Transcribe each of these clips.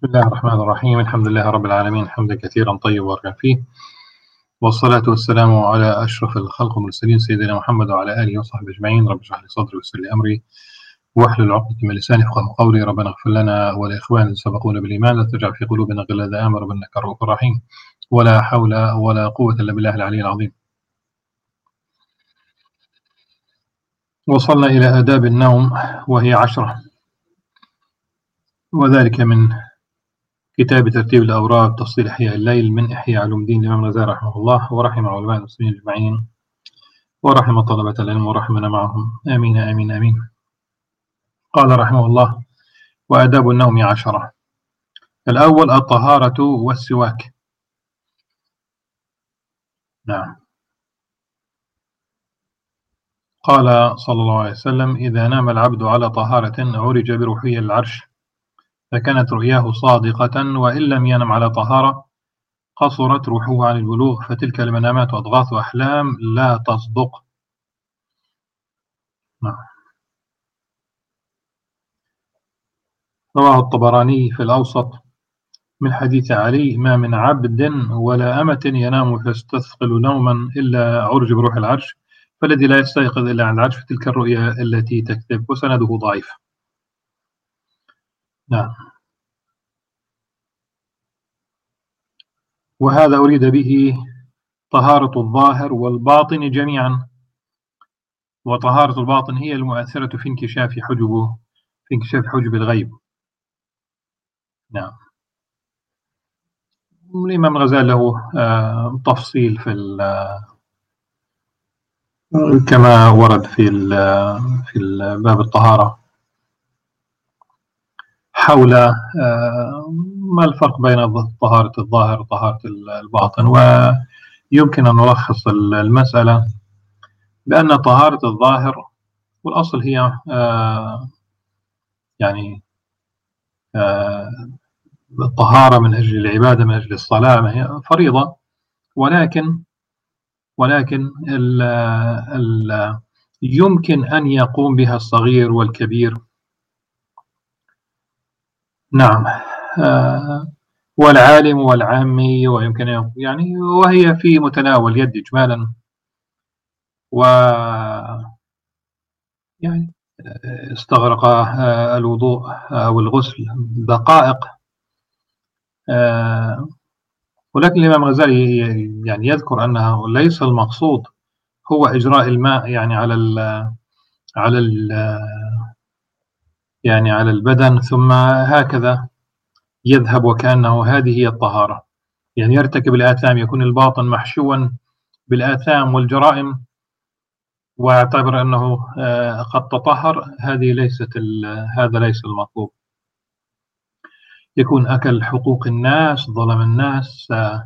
بسم الله الرحمن الرحيم. الحمد لله رب العالمين حمدا كثيرا طيبا مباركا فيه، والصلاة والسلام على أشرف الخلق والمرسلين سيدنا محمد وعلى آله وصحبه أجمعين. رب اشرح لي صدري ويسر لي أمري واحلل عقدة من لساني يفقهوا قولي. ربنا اغفر لنا ولإخواننا الذين سبقونا بالإيمان، لا تجعل في قلوبنا غلا إذ آمنوا إنك رؤوف رحيم. ولا حول ولا قوة إلا بالله العلي العظيم. وصلنا إلى آداب النوم وهي 10، وذلك من كتاب ترتيب الأوراد تفصيل إحياء الليل من إحياء علوم الدين الإمام الغزالي رحمه الله، ورحم علماء المسلمين أجمعين، ورحم طلبة العلم ورحمنا معهم، آمين آمين آمين. قال رحمه الله: وآداب النوم 10. الأول الطهارة والسواك. نعم. قال صلى الله عليه وسلم: إذا نام العبد على طهارة عرج بروحه العرش، فكانت رؤياه صادقة، وإن لم ينم على طهارة قصرت روحه عن البلوغ، فتلك المنامات أضغاث أحلام لا تصدق. نعم. رواه الطبراني في الأوسط من حديث علي: ما من عبد ولا أمة ينام فيستثقل نوما إلا عرج بروح العرش، فالذي لا يستيقظ إلا عن العرش فتلك الرؤيا التي تكذب، وسنده ضعيف. نعم. وهذا أريد به طهارة الظاهر والباطن جميعا، وطهارة الباطن هي المؤثرة في انكشاف حجب الغيب. نعم. الإمام الغزالي له تفصيل في كما ورد في باب الطهارة حول ما الفرق بين طهارة الظاهر وطهارة الباطن. ويمكن أن نلخص المسألة بأن طهارة الظاهر والأصل هي يعني الطهارة من أجل العبادة، من أجل الصلاة، ما هي فريضة، ولكن يمكن أن يقوم بها الصغير والكبير. نعم. والعالم والعامي، ويمكن يعني وهي في متناول يد إجمالا. و يعني استغرق الوضوء أو الغسل دقائق، ولكن الإمام الغزالي يعني يذكر أنه ليس المقصود هو إجراء الماء يعني على البدن ثم هكذا يذهب، وكأنه هذه هي الطهارة، يعني يرتكب الآثام، يكون الباطن محشوا بالآثام والجرائم واعتبر أنه قد تطهر. هذا ليس المطلوب. يكون أكل حقوق الناس، ظلم الناس،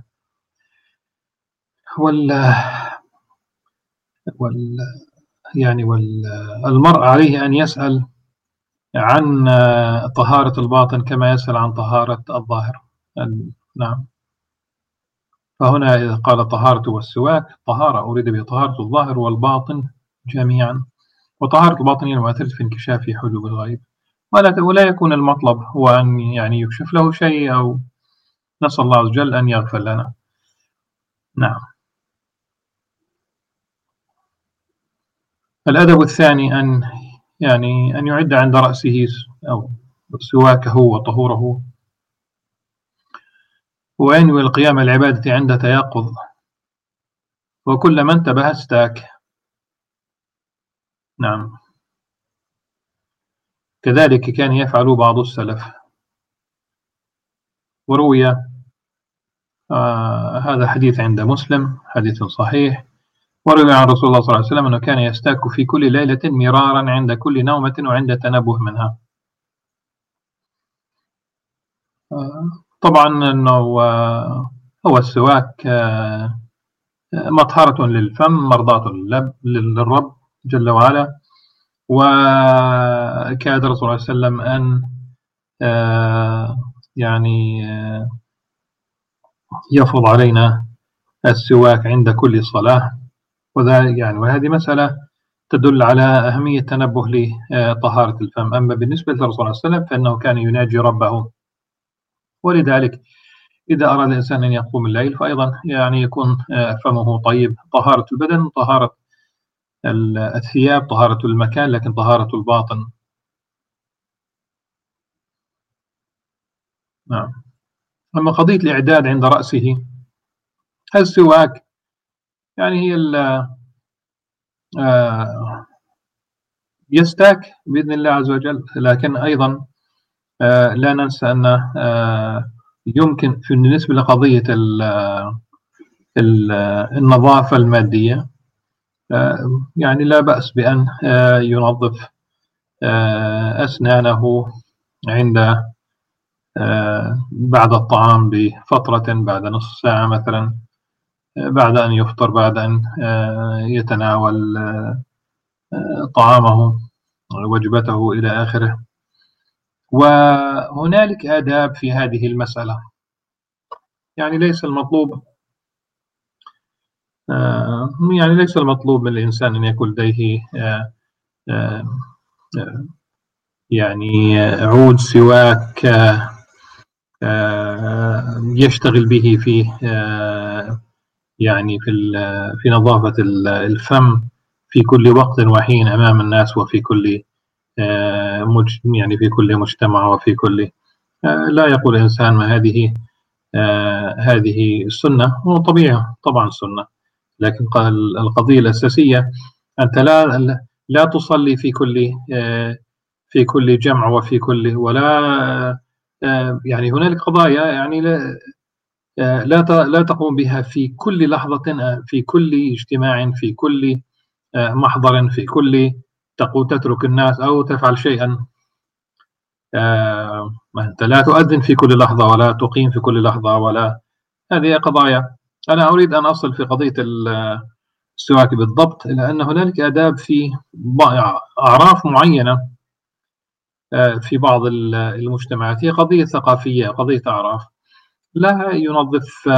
والمرء عليه أن يسأل عن طهارة الباطن كما يسأل عن طهارة الظاهر. نعم. فهنا إذا قال طهارة والسواك، طهارة أريد به طهارة الظاهر والباطن جميعا، وطهارة الباطن هي المؤثرة في انكشاف حجب الغيب، ولا يكون المطلب هو أن يعني يكشف له شيء، أو نسأل الله عز وجل أن يغفر لنا. نعم. الأدب الثاني أن يعد عند رأسه أو سواكه وطهوره، وينوي القيام العبادة عند تيقظ، وكلما انتبه استاك. نعم. كذلك كان يفعل بعض السلف، وروي هذا حديث عند مسلم، حديث صحيح، وروي عن رسول الله صلى الله عليه وسلم أنه كان يستاك في كل ليلة مرارا عند كل نومة وعند تنبه منها. طبعا أنه هو السواك مطهرة للفم، مرضاة للرب جل وعلا، وكاد رسول الله صلى الله عليه وسلم أن يفرض علينا السواك عند كل صلاة، وهذه مسألة تدل على أهمية تنبه لطهارة الفم. أما بالنسبة للرسول صلى الله عليه وسلم فإنه كان يناجي ربه ولذلك إذا أراد الإنسان أن يقوم الليل فأيضا يعني يكون فمه طيب، طهارة البدن، طهارة الثياب، طهارة المكان، لكن طهارة الباطن. نعم. أما قضية الإعداد عند رأسه، السواك يعني هي يستاك بإذن الله عز وجل، لكن أيضا لا ننسى أن يمكن بالنسبة لقضية النظافة المادية يعني لا بأس بأن ينظف أسنانه عند بعد الطعام بفترة، بعد نصف ساعة مثلا، بعد أن يفطر، بعد أن يتناول طعامه وجبته إلى آخره. وهنالك آداب في هذه المسألة، يعني ليس المطلوب من الإنسان أن يكون لديه يعني عود سواك يشتغل به في يعني في نظافة الفم في كل وقت وحين أمام الناس، وفي كل يعني في كل مجتمع، وفي كل لا يقول الإنسان ما هذه السنة، هو طبعا سنة، لكن القضية الأساسية أنت لا تصلي في كل جمع وفي كل ولا يعني هنالك قضايا يعني لا تقوم بها في كل لحظة، في كل اجتماع، في كل محضر، في كل تترك الناس أو تفعل شيئا. أنت لا تؤذن في كل لحظة ولا تقيم في كل لحظة، ولا هذه قضايا. أنا أريد أن أصل في قضية السواك بالضبط، لأن هنالك آداب في أعراف معينة في بعض المجتمعات، هي قضية ثقافية، قضية أعراف. لا ينظف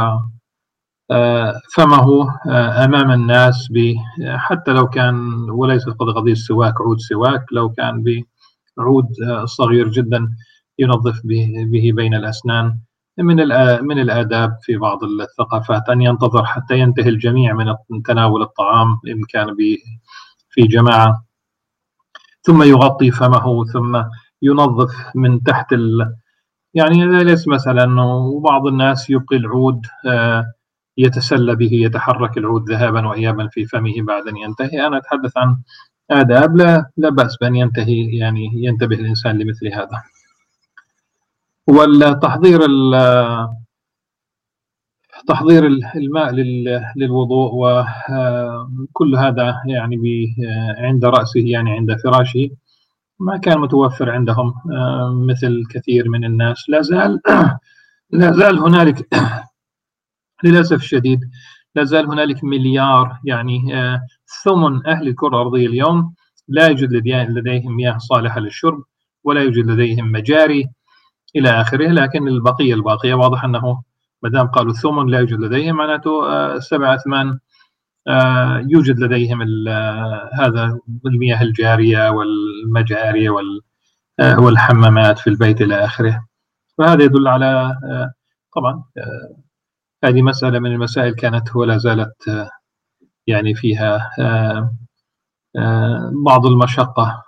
فمه أمام الناس حتى لو كان، وليست قضية السواك عود سواك، لو كان بعود صغير جدا ينظف به بين الأسنان. من الآداب في بعض الثقافات أن ينتظر حتى ينتهي الجميع من تناول الطعام إن كان في جماعة، ثم يغطي فمه، ثم ينظف من تحت يعني ليس مثلا. وبعض الناس يبقي العود يتسلى به، يتحرك العود ذهابا وإيابا في فمه بعد أن ينتهي. أنا أتحدث عن آداب لا بأس بأن يعني ينتبه الإنسان لمثل هذا. والتحضير تحضير الماء للوضوء وكل هذا يعني عند رأسه، يعني عند فراشه، ما كان متوفر عندهم مثل كثير من الناس. لا زال هنالك للأسف الشديد لا زال هنالك مليار يعني ثمن أهل الكرة الأرضية اليوم لا يوجد لديهم مياه صالحة للشرب، ولا يوجد لديهم مجاري إلى آخره. لكن الباقية واضح أنه ما دام قالوا الثمن لا يوجد لديهم، معناته 7-8 يوجد لديهم هذا المياه الجارية والمجاري والحمامات في البيت إلى آخره. فهذا يدل على طبعا هذه مسألة من المسائل كانت ولا زالت يعني فيها بعض المشقة،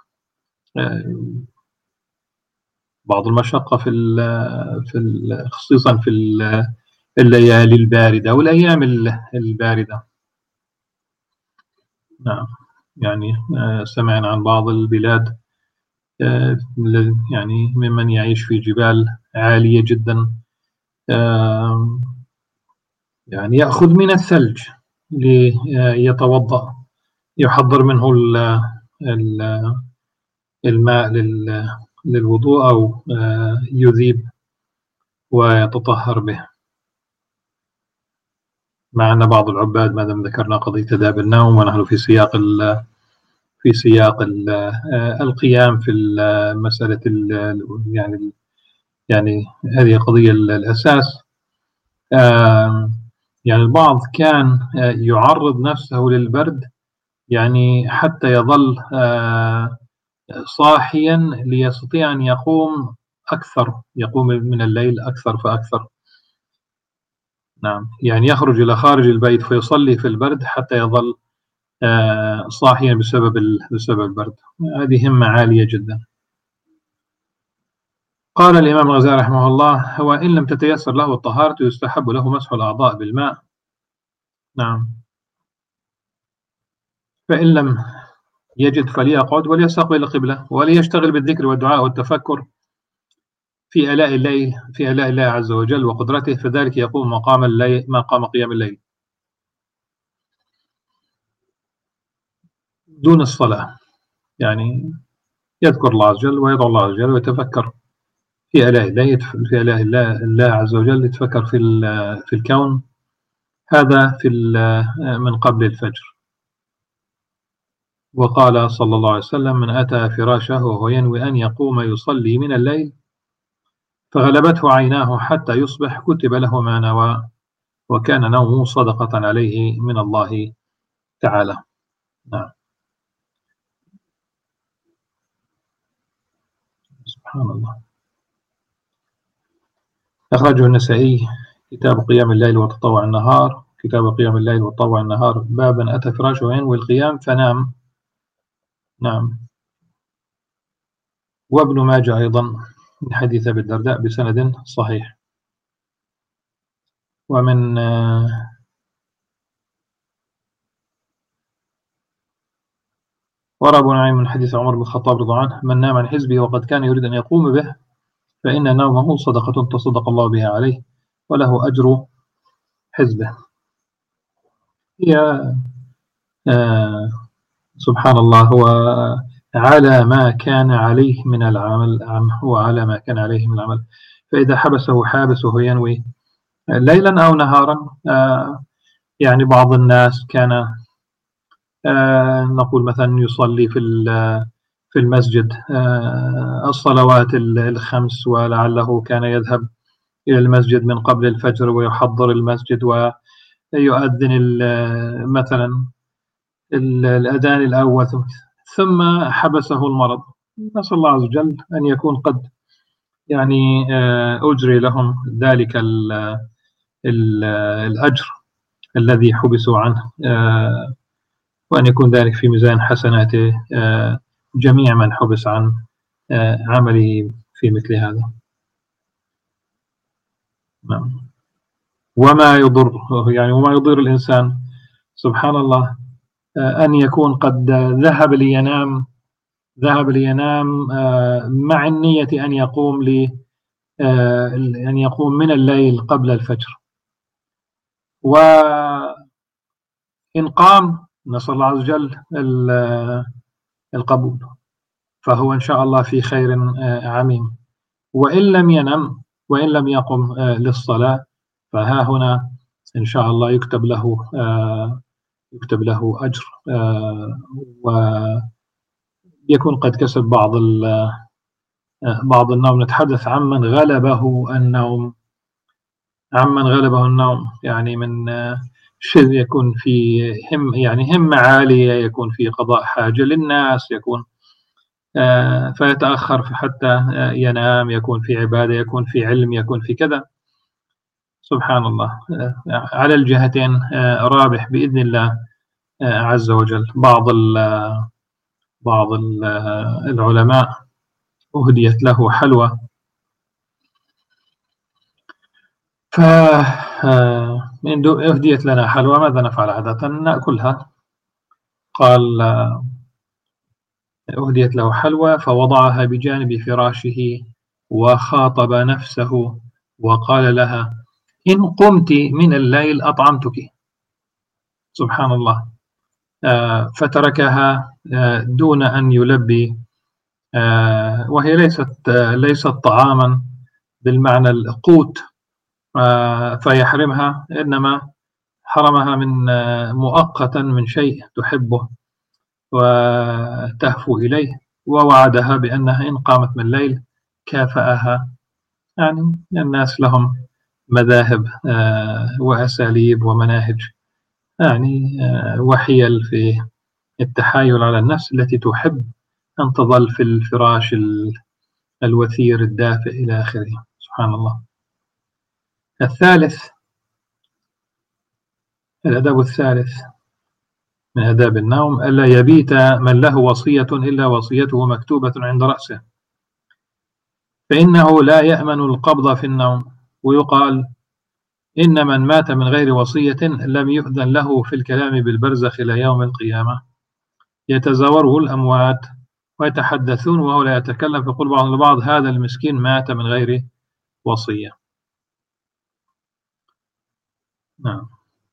خصيصا في الليالي الباردة والأيام الباردة. نعم. يعني سمعنا عن بعض البلاد يعني ممن يعيش في جبال عالية جدا يعني يأخذ من الثلج ليتوضأ، يحضر منه الماء للوضوء أو يذيب ويتطهر به. مع أن بعض العباد ما دام ذكرنا قضية آداب النوم ونحن في سياق القيام في مسألة يعني هذه قضية الأساس. يعني البعض كان يعرض نفسه للبرد يعني حتى يظل صاحيا ليستطيع أن يقوم أكثر، يقوم من الليل أكثر فأكثر. نعم، يعني يخرج إلى خارج البيت فيصلي في البرد حتى يظل صاحيا بسبب البرد. هذه همة عالية جدا. قال الإمام الغزالي رحمه الله: وإن لم تتيسر له الطهارة يستحب له مسح الأعضاء بالماء. نعم. فإن لم يجد فليقعد وليستقبل القبلة وليشتغل بالذكر والدعاء والتفكر في آلاء الله عز وجل وقدرته، فذلك يقوم مقام الليل، مقام قيام الليل دون الصلاة. يعني يذكر الله عز وجل ويدعو الله عز وجل ويتفكر في آلاء الله عز وجل، يتفكر في الكون. هذا من قبل الفجر. وقال صلى الله عليه وسلم: من أتى فراشه وهو ينوي أن يقوم يصلي من الليل فغلبته عيناه حتى يصبح كتب له ما نوى وكان نومه صدقة عليه من الله تعالى. نعم. سبحان الله. أخرجه النسائي كتاب قيام الليل وتطوع النهار، كتاب قيام الليل وتطوع النهار، بابا أتى فراشه وينوي القيام فنام. نعم. وابن ماجه أيضا من حديث أبي الدرداء بسند صحيح. ومن أبو نعيم من حديث عمر بن الخطاب رضي الله عنه: من نام عن حزبه وقد كان يريد أن يقوم به فإن نومه صدقة تصدق الله بها عليه وله أجر حزبه. هي سبحان الله، هو على ما كان عليه من العمل، فإذا حبسه حابس وهو ينوي ليلا أو نهارا، يعني بعض الناس كان نقول مثلا يصلي في المسجد الصلوات الخمس، ولعله كان يذهب إلى المسجد من قبل الفجر ويحضر المسجد ويؤذن مثلا الأذان الأول، ثم حبسه المرض. نسأل الله عز وجل أن يكون قد يعني أجري لهم ذلك الأجر الذي حبسوا عنه، وأن يكون ذلك في ميزان حسناته جميع من حبس عن عمله في مثل هذا. وما يضر الإنسان سبحان الله أن يكون قد ذهب لينام مع النية أن يقوم من الليل قبل الفجر، وإن قام نسأل الله عز وجل القبول، فهو إن شاء الله في خير عميم. وإن لم ينم وإن لم يقم للصلاة فها هنا إن شاء الله يكتب له أجر، ويكون قد كسب بعض النوم. نتحدث عمن غلبه النوم، يعني من شيء يكون في همة عالية، يكون في قضاء حاجة للناس، يكون فيتأخر حتى ينام، يكون في عبادة، يكون في علم، يكون في كذا. سبحان الله، على الجهتين رابح بإذن الله عز وجل. بعض العلماء أهديت له حلوى، من أهديت لنا حلوى ماذا نفعل عادة؟ نأكلها. قال أهديت له حلوى فوضعها بجانب فراشه وخاطب نفسه وقال لها: إن قمت من الليل أطعمتك. سبحان الله. فتركها دون أن يلبي، وهي ليست طعاما بالمعنى القوت فيحرمها، إنما حرمها من مؤقتا من شيء تحبه وتهفو إليه، ووعدها بأنها إن قامت من الليل كافأها. يعني الناس لهم مذاهب وأساليب ومناهج يعني وحيل في التحايل على النفس التي تحب أن تظل في الفراش الوثير الدافئ إلى آخره. سبحان الله. الثالث، الأدب الثالث من آداب النوم: ألا يبيت من له وصية إلا وصيته مكتوبة عند رأسه، فإنه لا يأمن القبض في النوم. ويقال: إن من مات من غير وصية لم يؤذن له في الكلام بالبرزخ إلى يوم القيامة، يتزاوره الأموات ويتحدثون وهو لا يتكلم، فيقول بعض البعض: هذا المسكين مات من غير وصية. نعم.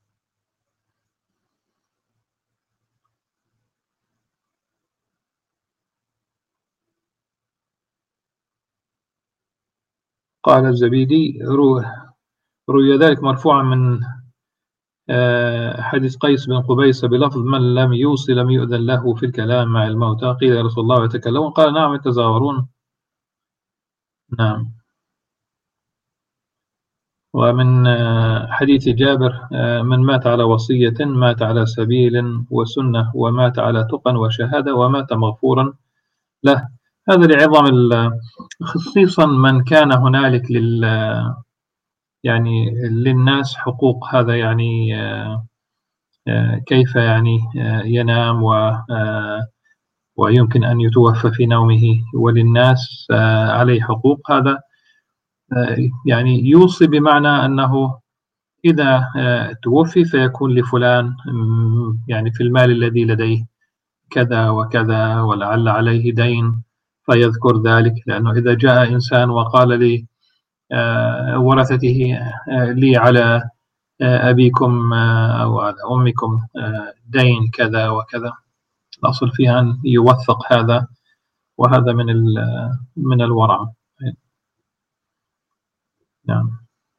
قال الزبيدي: روي ذلك مرفوعا من حديث قيس بن قبيس بلفظ: من لم يوصي لم يؤذن له في الكلام مع الموتى. قيل: يا رسول الله يتكلمون؟ قال: نعم يتزاورون. نعم. ومن حديث جابر: من مات على وصية مات على سبيل وسنة، ومات على تقى وشهادة، ومات مغفورا له. هذا لعظم خصيصا من كان هنالك يعني للناس حقوق. هذا يعني كيف يعني ينام ويمكن أن يتوفى في نومه، وللناس عليه حقوق. هذا يعني يوصي بمعنى أنه إذا توفي فيكون لفلان يعني في المال الذي لديه كذا وكذا، ولعل عليه دين، فيذكر ذلك. لأنه إذا جاء إنسان وقال لي ورثته: لي على أبيكم أو على أمكم دين كذا وكذا، الأصل فيها أن يوثق هذا، وهذا من الورع. نعم.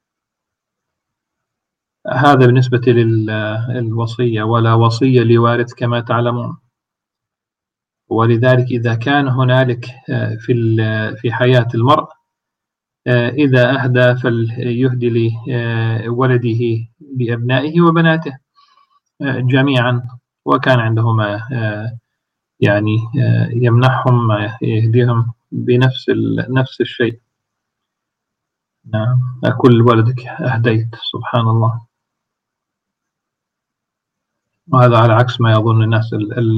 هذا بالنسبة للوصية. ولا وصية لوارث كما تعلمون. ولذلك إذا كان هنالك في حياة المرء إذا أهدى فليهدي لولده لأبنائه وبناته جميعا، وكان عندهما يعني يمنحهم يهديهم نفس الشيء. نعم. كل ولدك أهديت. سبحان الله. وهذا على عكس ما يظن الناس.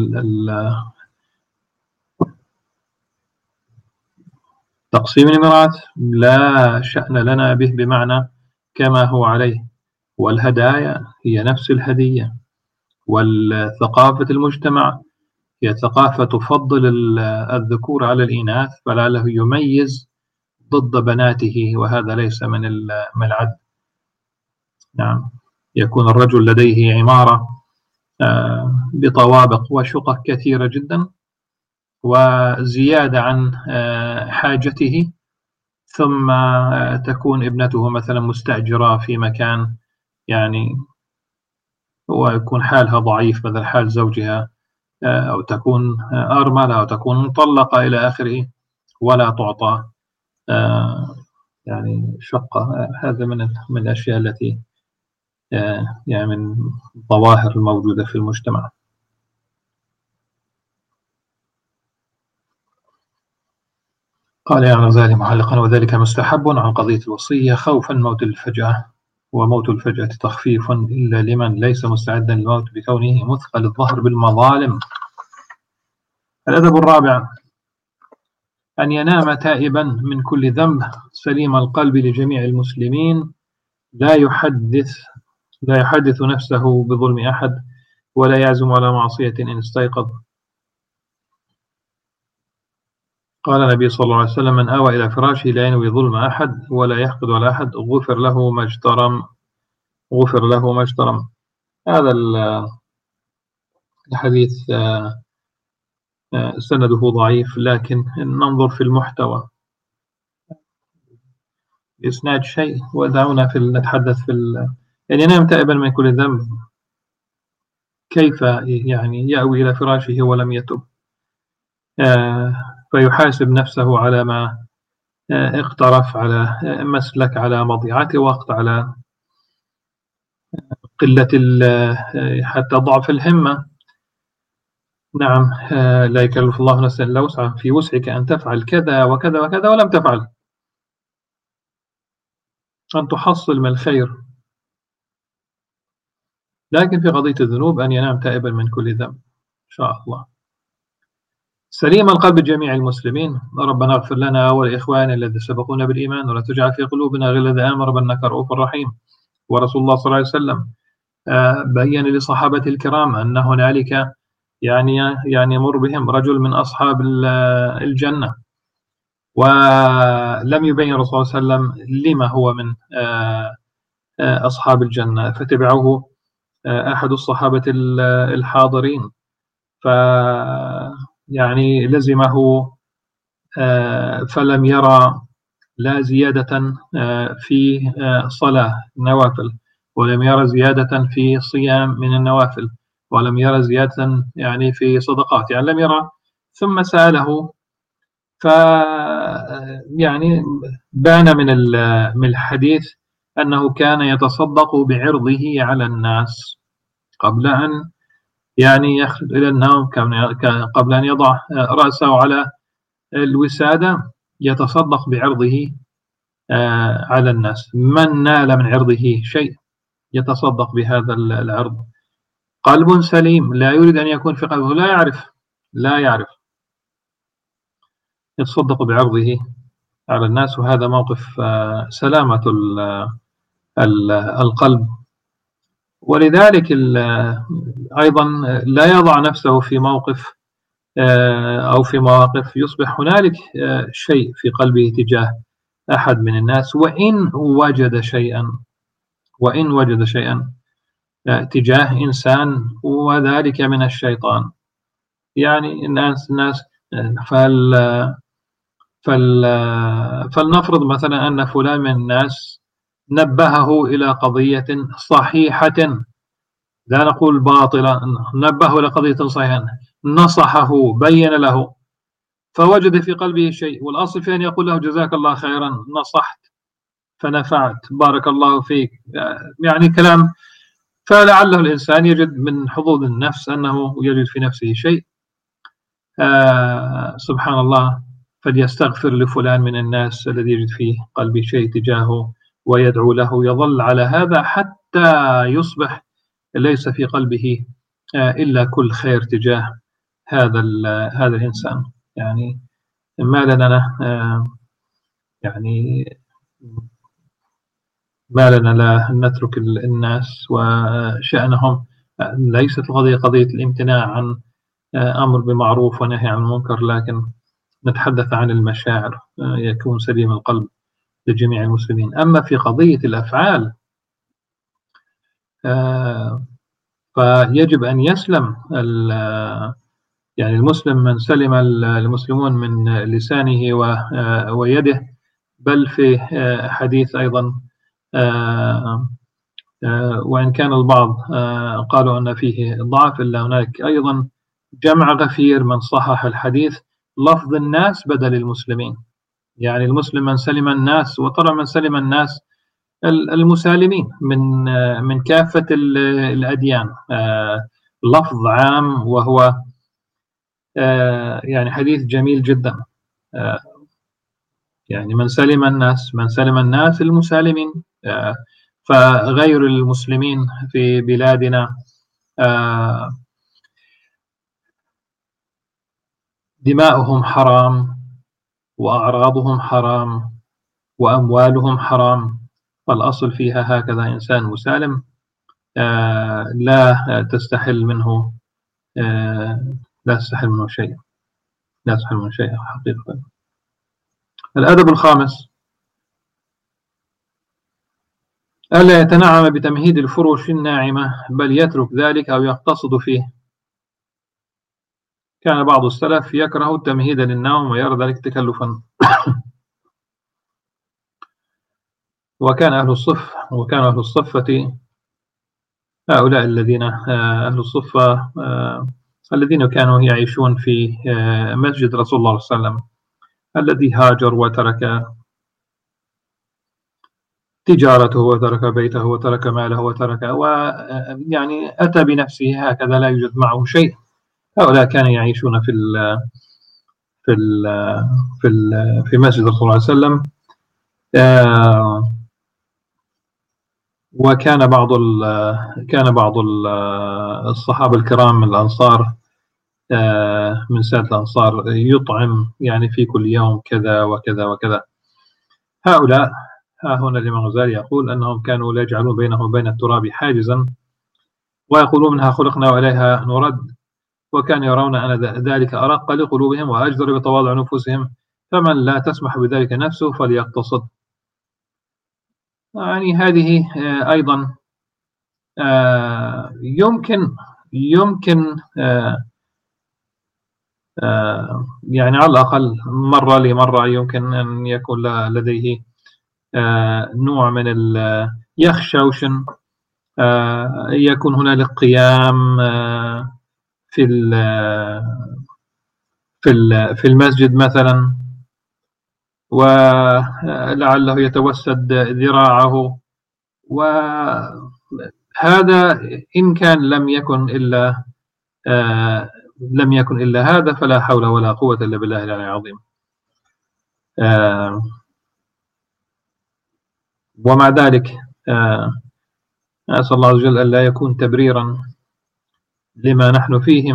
تقسيم الميراث لا شأن لنا به بمعنى كما هو عليه. والهدايا هي نفس الهدية. والثقافة المجتمع هي ثقافة تفضل الذكور على الإناث، فلعله يميز ضد بناته، وهذا ليس من العدل. نعم. يكون الرجل لديه عمارة بطوابق وشقق كثيرة جدا، وزيادة عن حاجته، ثم تكون ابنته مثلا مستأجرة في مكان يعني، ويكون حالها ضعيف مثل حال زوجها، أو تكون أرملة، أو تكون مطلقة إلى آخره، ولا تعطى يعني شقة. هذا من الأشياء التي يعني من الظواهر الموجودة في المجتمع. قال يا غزالي معلقا: وذلك مستحب عن قضية الوصية خوفا موت الفجأة، وموت الفجأة تخفيف إلا لمن ليس مستعدا للموت بكونه مثقل الظهر بالمظالم. الأدب الرابع: أن ينام تائبا من كل ذنب سليم القلب لجميع المسلمين، لا يحدث نفسه بظلم أحد، ولا يعزم على معصية إن استيقظ. قال النبي صلى الله عليه وسلم: من آوى إلى فراشه لا ينوي ظلم أحد ولا يحقد على أحد غفر له ما اجترم. هذا الحديث سنده ضعيف، لكن ننظر في المحتوى. إسناد شيء، ودعونا نتحدث يعني ينام تائبا من كل ذنب. كيف يعني يأوي إلى فراشه ولم يتب؟ فيحاسب نفسه على ما اقترف، على مسلك، على مضيعة وقت، على قلة حتى ضعف الهمة. نعم. لا يكلف الله نفسا إلا وسعها، في وسعك أن تفعل كذا وكذا وكذا ولم تفعل، أن تحصل من الخير. لكن في قضية الذنوب أن ينام تائبا من كل ذنب إن شاء الله. سليم القلب جميع المسلمين. ربنا اغفر لنا ولإخواننا الذين سبقونا بالإيمان ولا تجعل في قلوبنا غلا للذين آمنوا إنك رؤوف رحيم. ورسول الله صلى الله عليه وسلم بين لصحابة الكرام أن هنالك يعني يمر بهم رجل من أصحاب الجنة، ولم يبين الرسول صلى الله عليه وسلم لما هو من أصحاب الجنة، فتبعه أحد الصحابة الحاضرين، يعني لزمه فلم يرى لا زيادة في صلاة نوافل، ولم يرى زيادة في صيام من النوافل، ولم يرى زيادة يعني في صدقات، يعني لم يرى. ثم سأله، ف يعني بان من الحديث أنه كان يتصدق بعرضه على الناس قبل أن يعني يخرج إلى النوم، قبل أن يضع رأسه على الوسادة يتصدق بعرضه على الناس. من نال من عرضه شيء يتصدق بهذا العرض. قلب سليم لا يريد أن يكون في قلبه، لا يعرف يتصدق بعرضه على الناس، وهذا موقف سلامة القلب. ولذلك أيضا لا يضع نفسه في موقف أو في مواقف يصبح هنالك شيء في قلبه تجاه أحد من الناس، وإن وجد شيئا تجاه إنسان، وذلك من الشيطان. يعني الناس فلنفرض مثلا أن فلان من الناس نبهه إلى قضية صحيحة، لا نقول باطلة، نبهه إلى قضية صحيحة، نصحه، بين له، فوجد في قلبه شيء، والأصل في أن يقول له جزاك الله خيرا، نصحت فنفعت، بارك الله فيك، يعني كلام. فلعله الإنسان يجد من حظوظ النفس أنه يجد في نفسه شيء، سبحان الله، فليستغفر لفلان من الناس الذي يجد في قلبه شيء تجاهه ويدعو له، يظل على هذا حتى يصبح ليس في قلبه إلا كل خير تجاه هذا الإنسان. يعني ما لنا يعني ما لنا لا نترك الناس وشأنهم. ليست القضية قضية الامتناع عن أمر بمعروف ونهي عن المنكر، لكن نتحدث عن المشاعر، يكون سليم القلب لجميع المسلمين. أما في قضية الأفعال فيجب أن يسلم يعني المسلم من سلم المسلمون من لسانه ويده. بل في حديث أيضا وإن كان البعض قالوا أن فيه ضعف، إلا هناك أيضا جمع غفير من صحح الحديث، لفظ الناس بدل المسلمين. يعني المسلم من سلم الناس، وطبعا من سلم الناس المسالمين من كافة الأديان، لفظ عام، وهو يعني حديث جميل جدا. يعني من سلم الناس المسالمين، فغير المسلمين في بلادنا دماؤهم حرام، وأعراضهم حرام، وأموالهم حرام. فالأصل فيها هكذا إنسان مسالم لا تستحل منه لا تستحل منه شيء، لا تستحل منه شيء حقيقة. الأدب الخامس: ألا يتنعم بتمهيد الفروش الناعمة، بل يترك ذلك أو يقتصد فيه. كان بعض السلف يكره التمهيد للنوم ويرى ذلك تكلفا. وكان أهل الصفة هؤلاء الذين أهل الصفة الذين كانوا يعيشون في مسجد رسول الله صلى الله عليه وسلم، الذي هاجر وترك تجارته وترك بيته وترك ماله وترك، ويعني أتى بنفسه هكذا لا يوجد معه شيء، هؤلاء كانوا يعيشون في ال في مسجد الرسول صلى الله عليه وسلم. وكان بعض الصحابة الكرام الأنصار من سادة الأنصار يطعم يعني في كل يوم كذا وكذا وكذا. هؤلاء هنا الإمام الغزالي يقول أنهم كانوا لا يجعلون بينه وبين التراب حاجزا، ويقولون منها خلقنا وإليها نرد، وكانوا يرون أن ذلك أرق لقلوبهم وأجدر بتواضع نفوسهم، فمن لا تسمح بذلك نفسه فليقتصد. يعني هذه أيضا يمكن يعني على الأقل مرة لمرة يمكن أن يكون لديه نوع من يخشوشن، يكون هنالك قيام في المسجد مثلا، ولعله يتوسد ذراعه، وهذا إن كان لم يكن إلا هذا، فلا حول ولا قوة إلا بالله العلي العظيم. ومع ذلك أسأل الله عز وجل أن لا يكون تبريرا لما نحن فيه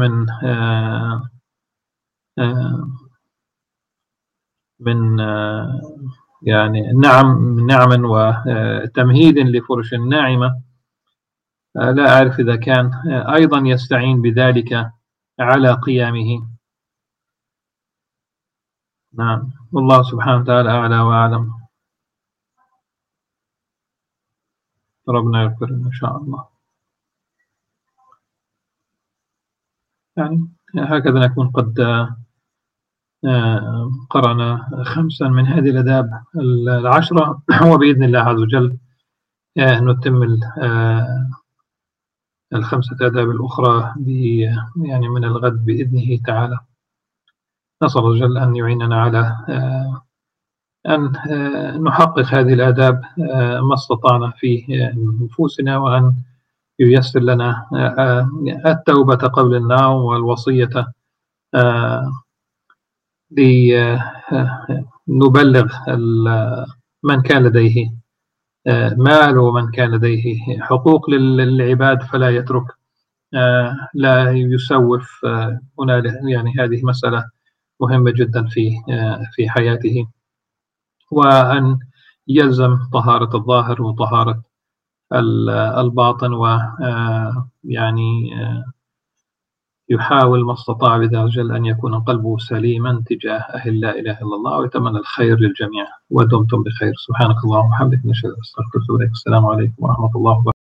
من يعني نعم وتمهيد لفرش ناعمة. لا أعرف إذا كان أيضا يستعين بذلك على قيامه. نعم، والله سبحانه وتعالى أعلى وأعلم. ربنا يغفر إن شاء الله. يعني هكذا نكون قد قرأنا 5 من هذه الآداب 10، وبإذن الله عز وجل نتم 5 آداب الأخرى يعني من الغد بإذنه تعالى. نسأل الله جل أن يعيننا على أن نحقق هذه الآداب ما استطعنا في نفوسنا، وأن ييسر لنا التوبة قبل النوم، والوصية لنبلغ من كان لديه مال ومن كان لديه حقوق للعباد فلا يترك، لا يسوف. هنا يعني هذه مسألة مهمة جدا في حياته، وأن يلزم طهارة الظاهر وطهارة الباطن، ويعني يحاول ما استطاع بذلك وجل أن يكون قلبه سليما تجاه أهل لا إله إلا الله، ويتمنى الخير للجميع. ودمتم بخير. سبحانك اللهم وبحمدك، نشهد أن لا إله إلا أنت، نستغفرك ونتوب إليك. السلام عليكم ورحمة الله وبركاته.